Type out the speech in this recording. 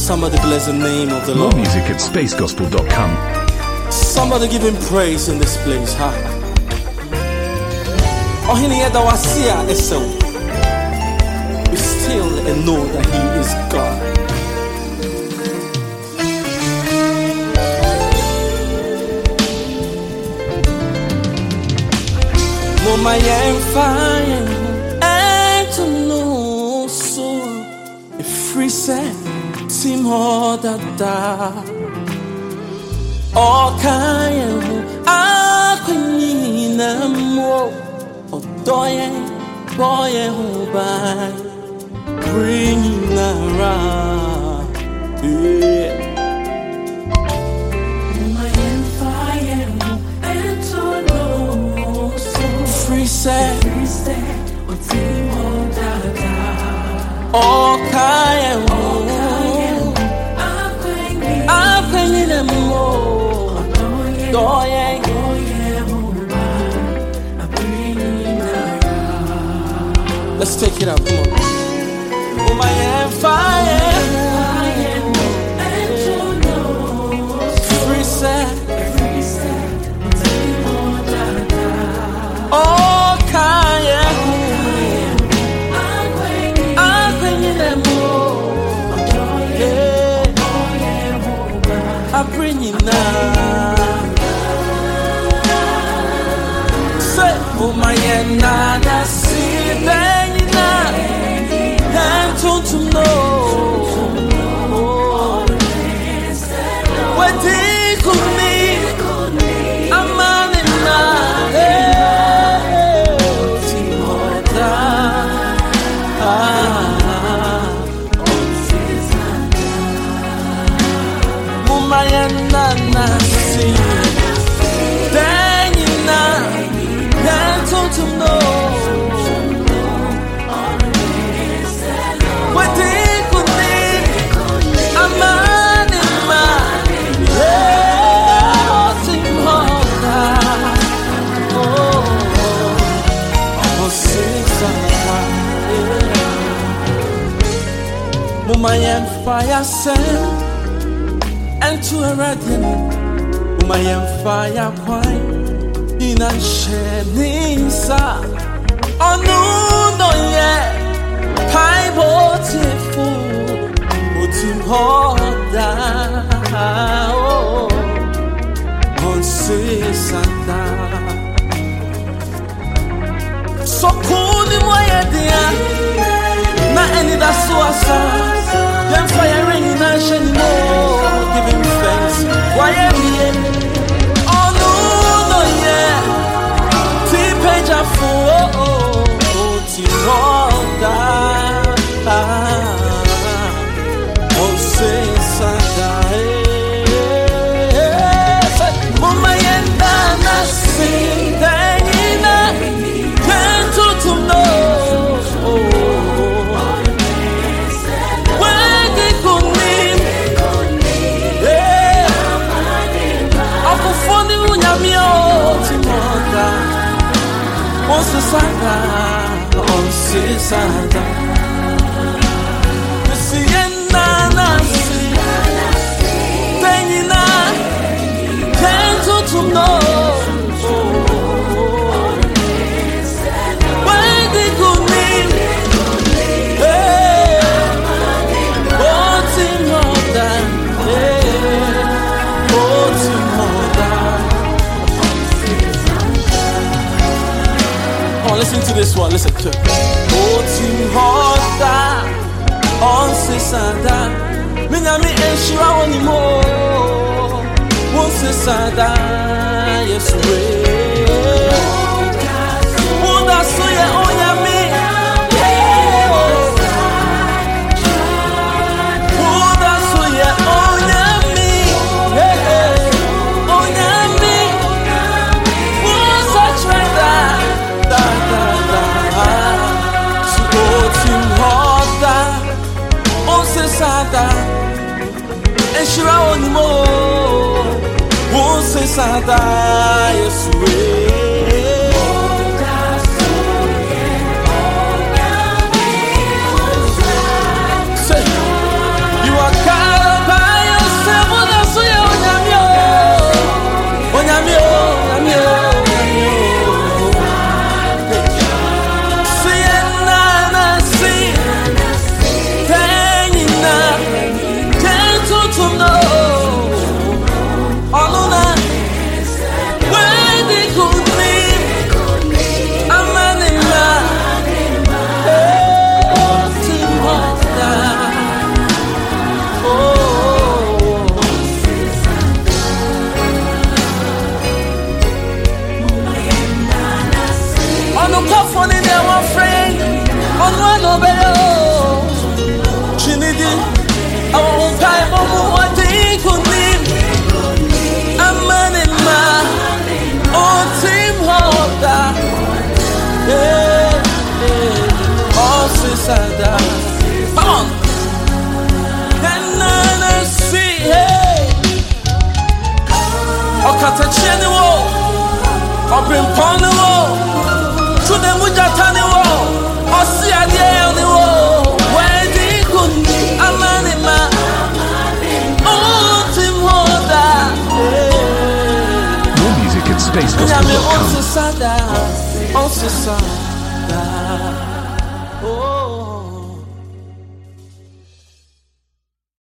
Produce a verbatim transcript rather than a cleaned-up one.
Somebody bless the name of the More Lord. music at space gospel dot com. Somebody give him praise in this place. Ha. Oh, he need that was here, so be still and know that he is God. No my am fire and to know so a free set team order da. Oh, kind of queen, more of doye, boy, who by bringing around. Yeah. My fire and to know so Free set, free set, or team on da. oh, kind of I'm queen, them more. Doye, let's take it up, come on. Oh my am fire, free set, oh kaya, I'm bringing them more. Yeah, I'm bringing now. Say, oh my nana, see then you know, and to know. What did you mean? I'm man in my nana, see then you know. To know what they could need, I'm man in man, yeah, sing harder. Oh, oh, sing some Mama and fire send and to a radiant, Mama and fire wine. In a shining sun, oh no, no, yeah, pie beautiful, but to hold down, oh, on Santa. So cool in my idea, not any that's so sad. Then firing in a shining more, giving thanks. Why am I? Oh, oh, oh, Tiroda, oh, say Santa, Mama yenda na sing, Dana, can't to know, where they could mean, yeah, I'm for funny when I'm your Tiroda. On se sada, on se sada. Si ena nasi, tenina, tento to know. When they could mean, hey, what's in order, hey, what's in order. Listen to this one, listen to it. Oh, Tim Horta, on Sesada, Minami and Shira on the more. One Sesada, yes, we. Oh, that's so ya, oh, ya, me. Oh, that's so ya, oh, ya, me. Oh, ya, me. Oh, such right there. And she ran more. Won't say Sada, yes, we. Say, you are God. se sada. Come on. And I see, hey. Okatacheni wo, opimponi wo, chude mujatani wo, osi adieni wo, wedi kuni amanima, ultim hoda. More music at space gospel dot com. Onyame onse sada, onse sada.